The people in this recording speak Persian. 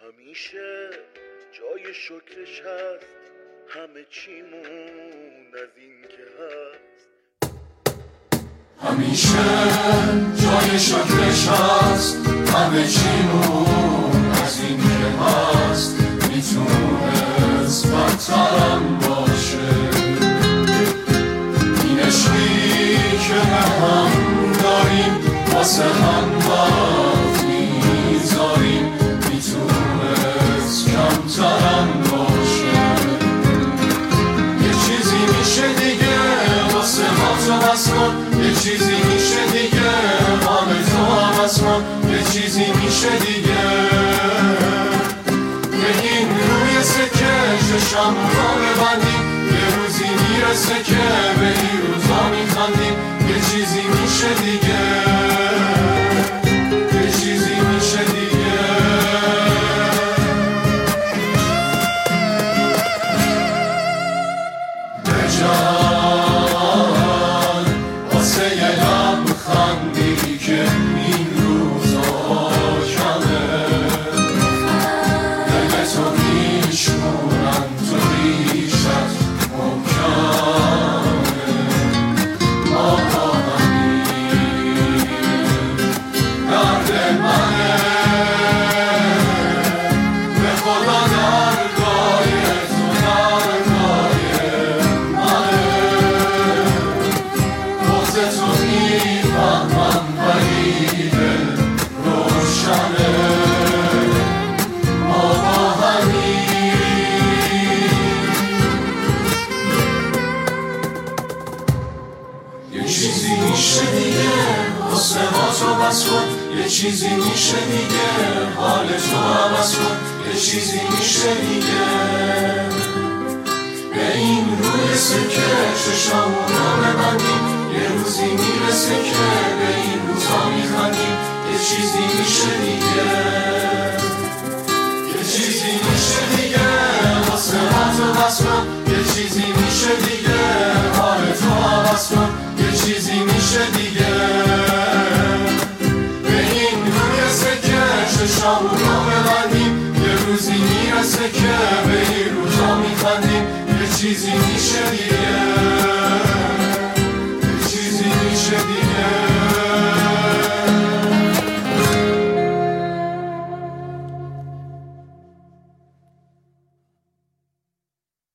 همیشه جای شکرش هست، همه چیمون از این که هست. همیشه جای شکرش هست، همه چیمون از این که هست. میتونست بدترم باشه، این عشقی که به هم داریم واسه هم وقت میذاریم. میتونست کمترم باشه، یه چیزی میشه دیگه واسه ما تو بس کن. یه چیزی میشه دیگه حال تو عوض کن. یه چیزی میشه دیگه بگیم روی سکه چشم رو ببندیم. یه روزی میرسه که به این روزا میخندیم. یه چیزی میشه دیگه، یه چیزی میشه دیگه. بجان واسه یه لبخندی که این روزا کمه. دل تو میشمونن تو ریشت ممکنه. ما با همین درد منه، به خدا درگاه تو درگاه منه. بغض تو میفهمم ولی دل روشنه. ما با همین یه چیزی میشه دیگه واسه ما تو بس کن. یه چیزی میشه دیگه حال تو عوض کن. یه چیزی میشه دیگه به این روی سکه چشامون رو ببندیم. یه روزی میرسه که به این روزا میخندیم. یه چیزی میشه دیگه، یه چیزی میشه دیگه واسه ما تو بس کن. یه چیزی میشه دیگه حال تو عوض کن. یه چیزی میشه دیگه به این روی سکه چشامون رو ببندیم. یه روزی میرسه که به این روزا میخندیم. یه چیزی میشه دیگه.